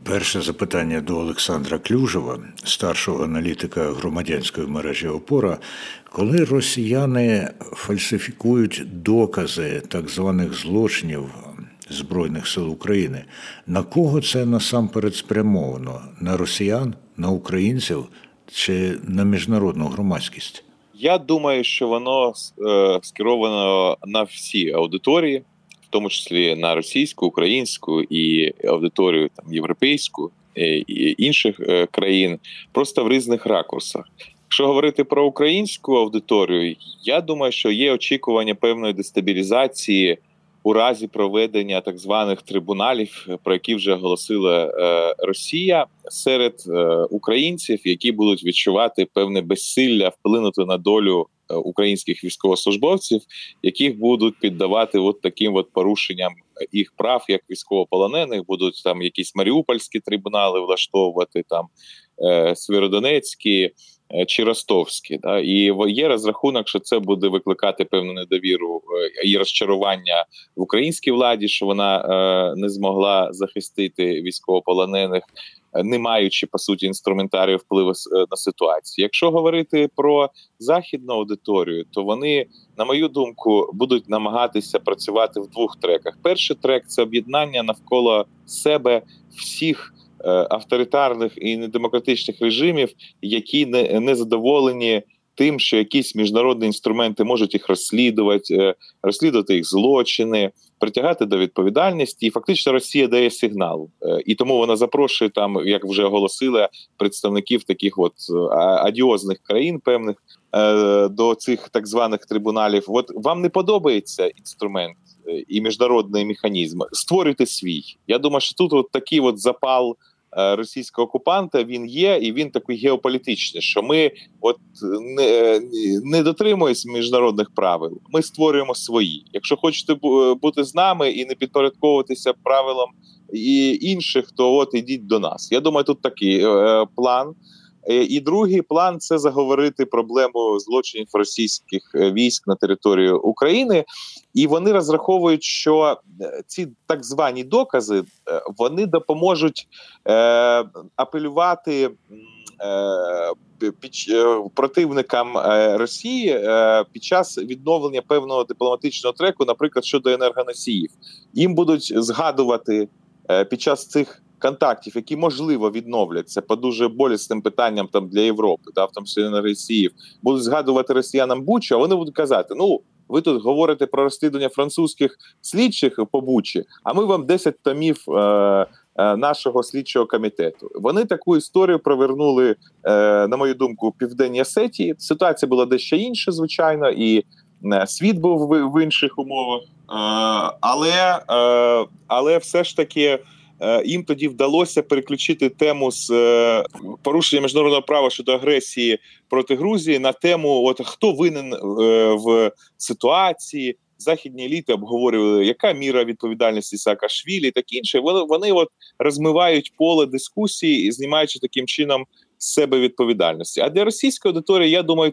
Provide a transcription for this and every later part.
Перше запитання до Олександра Клюжева, старшого аналітика громадянської мережі «Опора». Коли росіяни фальсифікують докази так званих злочинів Збройних сил України, на кого це насамперед спрямовано? На росіян, на українців чи на міжнародну громадськість? Я думаю, що воно скеровано на всі аудиторії, в тому числі на російську, українську і аудиторію там європейську і інших країн, просто в різних ракурсах. Якщо говорити про українську аудиторію, я думаю, що є очікування певної дестабілізації у разі проведення так званих трибуналів, про які вже оголосила Росія, серед українців, які будуть відчувати певне безсилля вплинути на долю українських військовослужбовців, яких будуть піддавати от таким от порушенням їх прав, як військовополонених, будуть там якісь маріупольські трибунали влаштовувати, там Сєвєродонецькі чи ростовські. Да? І є розрахунок, що це буде викликати певну недовіру і розчарування в українській владі, що вона не змогла захистити військовополонених, не маючи, по суті, інструментарію впливу на ситуацію. Якщо говорити про західну аудиторію, то вони, на мою думку, будуть намагатися працювати в двох треках. Перший трек – це об'єднання навколо себе всіх авторитарних і недемократичних режимів, які не задоволені тим, що якісь міжнародні інструменти можуть їх розслідувати їх злочини, притягати до відповідальності. І фактично Росія дає сигнал. І тому вона запрошує там, як вже оголосила, представників таких от адіозних країн певних до цих так званих трибуналів. От вам не подобається інструмент і міжнародний механізм, створюйте свій. Я думаю, що тут от такий от запал російського окупанта, він є, і він такий геополітичний, що ми от не дотримуємося міжнародних правил, ми створюємо свої. Якщо хочете бути з нами і не підпорядковуватися правилам і інших, то от ідіть до нас. Я думаю, тут такий план. І другий план – це заговорити проблему злочинів російських військ на території України. І вони розраховують, що ці так звані докази, вони допоможуть апелювати противникам Росії під час відновлення певного дипломатичного треку, наприклад, щодо енергоносіїв. Їм будуть згадувати під час цих контактів, які, можливо, відновляться по дуже болісним питанням там для Європи, в тому числі енергоносіїв, будуть згадувати росіянам Бучу, а вони будуть казати, ви тут говорите про розслідування французьких слідчих по Бучі, а ми вам 10 томів нашого слідчого комітету. Вони таку історію провернули, на мою думку, у Південній Осетії. Ситуація була дещо інша, звичайно, і світ був в інших умовах, але все ж таки їм тоді вдалося переключити тему з порушення міжнародного права щодо агресії проти Грузії на тему, хто винен в ситуації. Західні еліти обговорювали, яка міра відповідальності Саакашвілі і таке інше. Вони розмивають поле дискусії, знімаючи таким чином з себе відповідальності. А для російської аудиторії, я думаю,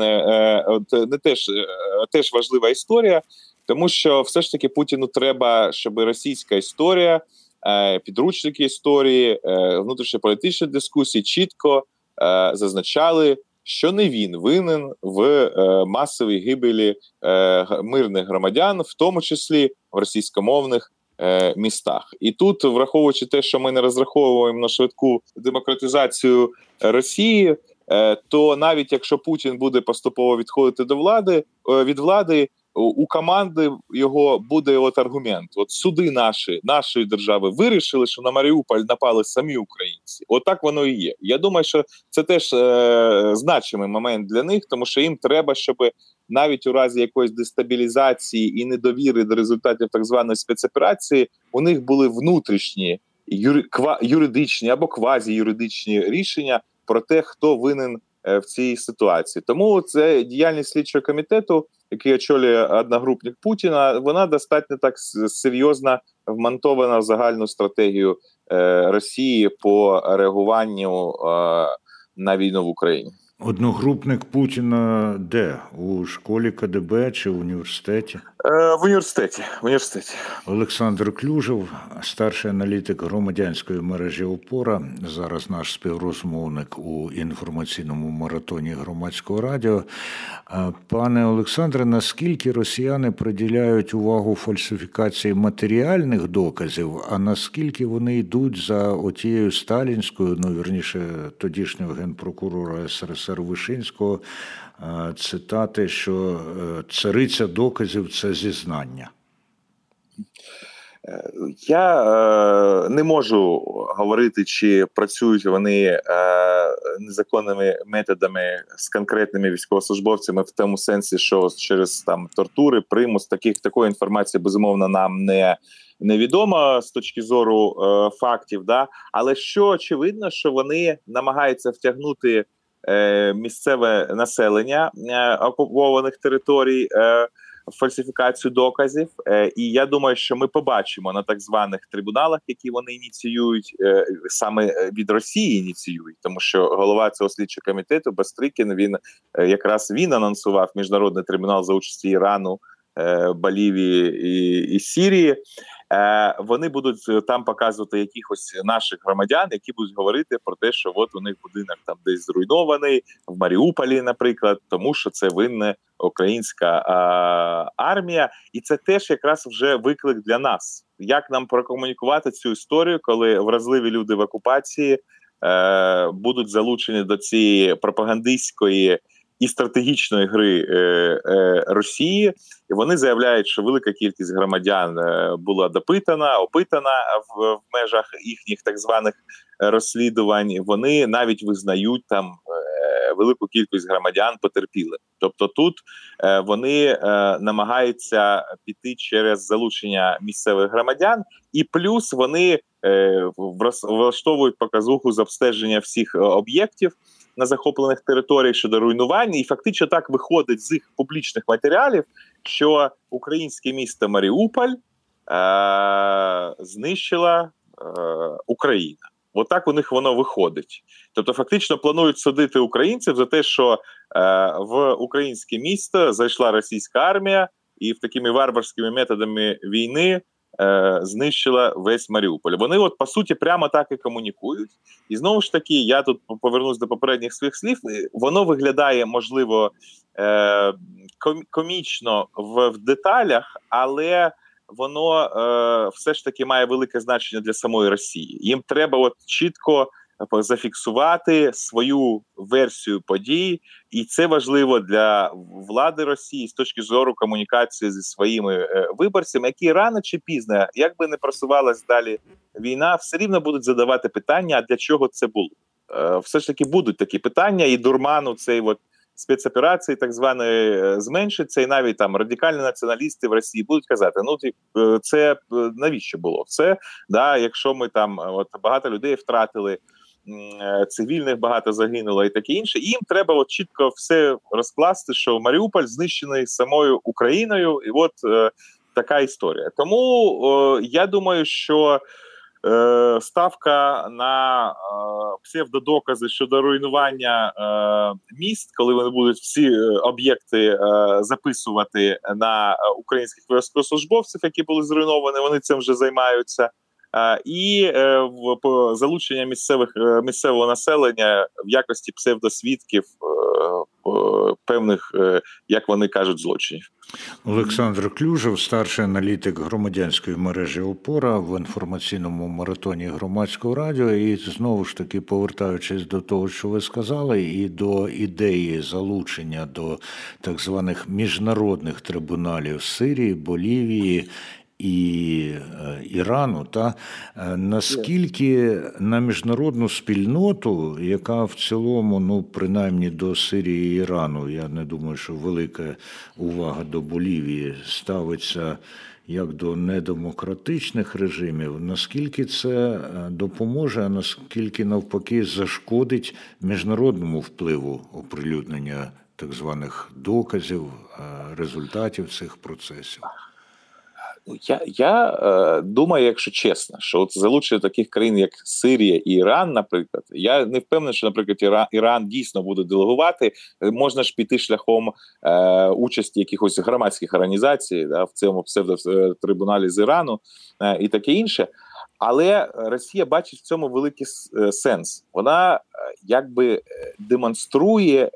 теж важлива історія, тому що все ж таки Путіну треба, щоб російська історія, підручники історії, внутрішньополітичні дискусії чітко зазначали, що не він винен в масовій гибелі мирних громадян, в тому числі в російськомовних містах. І тут, враховуючи те, що ми не розраховуємо на швидку демократизацію Росії, то навіть якщо Путін буде поступово відходити від влади, у команди його буде аргумент. Суди нашої держави вирішили, що на Маріуполь напали самі українці. Так воно і є. Я думаю, що це теж значимий момент для них, тому що їм треба, щоб навіть у разі якоїсь дестабілізації і недовіри до результатів так званої спецоперації, у них були внутрішні юридичні або квазіюридичні рішення про те, хто винен в цій ситуації. Тому це діяльність слідчого комітету, який очолює одногрупник Путіна, вона достатньо так серйозно вмонтована в загальну стратегію Росії по реагуванню на війну в Україні. Одногрупник Путіна де? У школі КДБ чи в університеті? В університеті. В університеті. Олександр Клюжев, старший аналітик громадянської мережі «Опора», зараз наш співрозмовник у інформаційному маратоні Громадського радіо. Пане Олександре, наскільки росіяни приділяють увагу фальсифікації матеріальних доказів, а наскільки вони йдуть за отією сталінською, вірніше, тодішнього генпрокурора СРСР Вишинського, цитати, що цариця доказів – це зізнання? Я не можу говорити, чи працюють вони незаконними методами з конкретними військовослужбовцями в тому сенсі, що через там тортури, примус, такої інформації, безумовно, нам невідомо з точки зору фактів. Да? Але що очевидно, що вони намагаються втягнути місцеве населення окупованих територій фальсифікацію доказів, і я думаю, що ми побачимо на так званих трибуналах, які вони ініціюють, саме від Росії ініціюють, тому що голова цього слідчого комітету Бастрикін, він анонсував міжнародний трибунал за участі Ірану, Болівії і Сирії. Вони будуть там показувати якихось наших громадян, які будуть говорити про те, що от у них будинок там десь зруйнований, в Маріуполі, наприклад, тому що це винна українська армія. І це теж якраз вже виклик для нас. Як нам прокомунікувати цю історію, коли вразливі люди в окупації будуть залучені до цієї пропагандистської і стратегічної гри Росії, і вони заявляють, що велика кількість громадян була опитана в межах їхніх так званих розслідувань. Вони навіть визнають там велику кількість громадян потерпіли. Тобто тут вони намагаються піти через залучення місцевих громадян, і плюс вони влаштовують показуху з обстеження всіх об'єктів на захоплених територіях щодо руйнування, і фактично так виходить з їх публічних матеріалів, що українське місто Маріуполь знищила Україна. Отак у них воно виходить. Тобто фактично планують судити українців за те, що в українське місто зайшла російська армія і такими варварськими методами війни знищила весь Маріуполь. Вони от по суті прямо так і комунікують. І знову ж таки, я тут повернусь до попередніх своїх слів, воно виглядає, можливо, комічно в деталях, але воно все ж таки має велике значення для самої Росії. Їм треба от чітко зафіксувати свою версію подій, і це важливо для влади Росії з точки зору комунікації зі своїми виборцями, які рано чи пізно, як би не просувалась далі війна, все рівно будуть задавати питання, а для чого це було. Все ж таки будуть такі питання, і дурману цей от спецоперації так званої зменшиться, і навіть там радикальні націоналісти в Росії будуть казати, це навіщо було? Це, да, якщо ми там багато людей втратили, цивільних багато загинуло і таке інше, їм треба от чітко все розкласти, що Маріуполь знищений самою Україною, і от така історія. Тому я думаю, що ставка на псевдодокази щодо руйнування міст, коли вони будуть всі об'єкти записувати на українських військовослужбовців, які були зруйновані, вони цим вже займаються, і залучення місцевого населення в якості псевдосвідків певних, як вони кажуть, злочинів. Олександр Клюжев, старший аналітик громадянської мережі «Опора» в інформаційному маратоні Громадського радіо. І знову ж таки, повертаючись до того, що ви сказали, і до ідеї залучення до так званих міжнародних трибуналів Сирії, Болівії і Ірану, наскільки на міжнародну спільноту, яка в цілому, принаймні до Сирії і Ірану, я не думаю, що велика увага до Болівії ставиться як до недемократичних режимів, наскільки це допоможе, а наскільки навпаки зашкодить міжнародному впливу оприлюднення так званих доказів, результатів цих процесів? Я думаю, якщо чесно, що от залучення таких країн, як Сирія і Іран, наприклад, я не впевнений, що, наприклад, Іран дійсно буде делегувати. Можна ж піти шляхом участі якихось громадських організацій, да, в цьому псевдотрибуналі з Ірану і таке інше. Але Росія бачить в цьому великий сенс. Вона якби демонструє.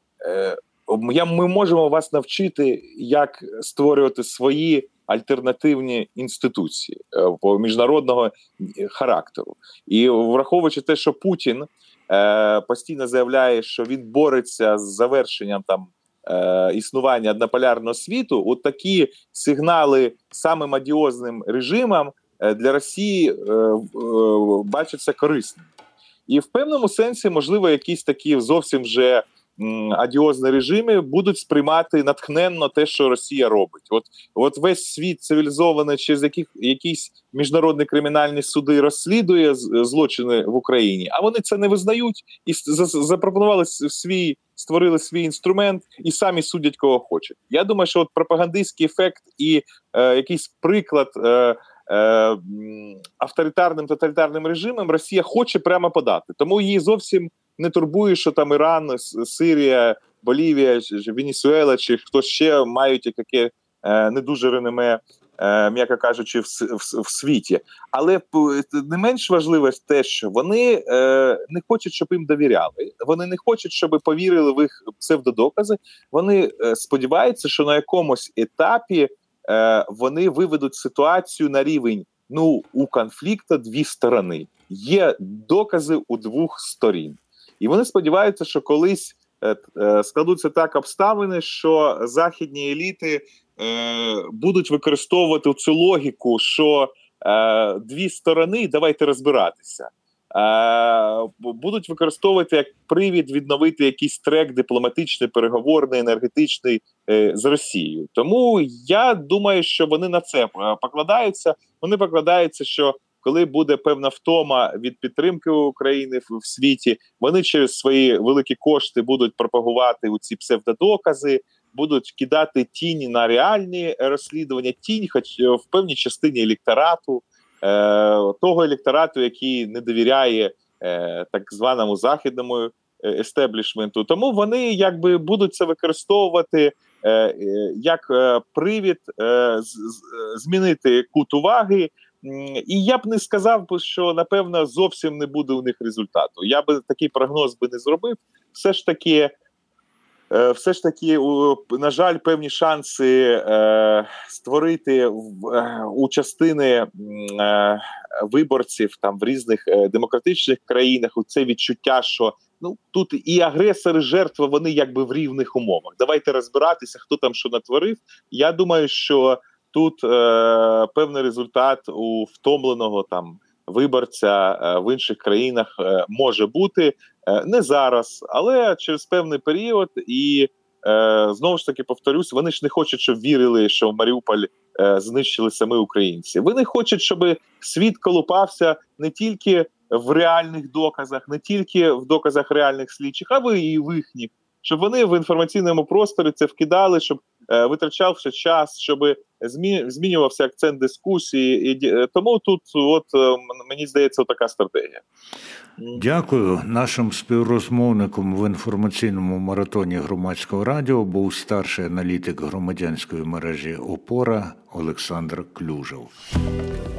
Ми можемо вас навчити, як створювати свої альтернативні інституції по міжнародного характеру. І враховуючи те, що Путін постійно заявляє, що він бореться з завершенням там існування однополярного світу, от такі сигнали самим одіозним режимам для Росії бачаться корисними. І в певному сенсі, можливо, якісь такі зовсім вже адіозні режими будуть сприймати натхненно те, що Росія робить. От весь світ цивілізований через якісь міжнародні кримінальні суди розслідує злочини в Україні, а вони це не визнають і запропонували створили свій інструмент і самі судять кого хочуть. Я думаю, що от пропагандистський ефект і якийсь приклад авторитарним, тоталітарним режимом Росія хоче прямо подати. Тому її зовсім не турбує, що там Іран, Сирія, Болівія, Венесуела чи хтось ще мають яке не дуже реноме, м'яко кажучи, в світі. Але не менш важливо те, що вони не хочуть, щоб їм довіряли. Вони не хочуть, щоб повірили в їх псевдодокази. Вони сподіваються, що на якомусь етапі вони виведуть ситуацію на рівень, у конфлікту дві сторони. Є докази у двох сторін. І вони сподіваються, що колись складуться так обставини, що західні еліти будуть використовувати цю логіку, що дві сторони, давайте розбиратися, будуть використовувати як привід відновити якийсь трек дипломатичний, переговорний, енергетичний з Росією. Тому я думаю, що вони на це покладаються. Вони покладаються, що коли буде певна втома від підтримки України в світі, вони через свої великі кошти будуть пропагувати ці псевдодокази, будуть кидати тінь на реальні розслідування, тінь хоч в певній частині електорату, того електорату, який не довіряє так званому західному естеблішменту. Тому вони якби будуть це використовувати як привід змінити кут уваги. І я б не сказав, що, напевно, зовсім не буде у них результату. Я би такий прогноз би не зробив. Все ж таки, на жаль, певні шанси створити у частини виборців там в різних демократичних країнах це відчуття, що тут і агресори, і жертва, вони якби в рівних умовах. Давайте розбиратися, хто там що натворив. Я думаю, що тут певний результат у втомленого там виборця в інших країнах може бути. Не зараз, але через певний період. І знову ж таки повторюсь, вони ж не хочуть, щоб вірили, що в Маріуполь знищили самі українці. Вони хочуть, щоб світ колупався не тільки в реальних доказах, не тільки в доказах реальних слідчих, а і в їхніх. Щоб вони в інформаційному просторі це вкидали, щоб витрачався час, щоб змінювався акцент дискусії. І тому тут, мені здається, така стратегія. Дякую. Нашим співрозмовником в інформаційному маратоні Громадського радіо був старший аналітик громадянської мережі «Опора» Олександр Клюжев.